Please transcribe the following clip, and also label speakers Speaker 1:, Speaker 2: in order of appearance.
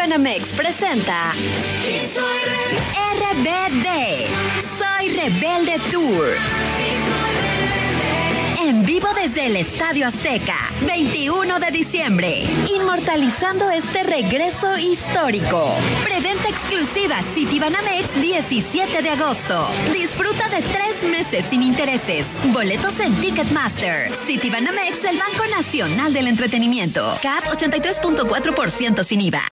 Speaker 1: Citibanamex presenta RBD, Soy Rebelde Tour. En vivo desde el Estadio Azteca, 21 de diciembre, inmortalizando este regreso histórico. Preventa exclusiva Citibanamex 17 de agosto. Disfruta de 3 meses sin intereses. Boletos en Ticketmaster. Citibanamex, el Banco Nacional del Entretenimiento. CAT 83.4% sin IVA.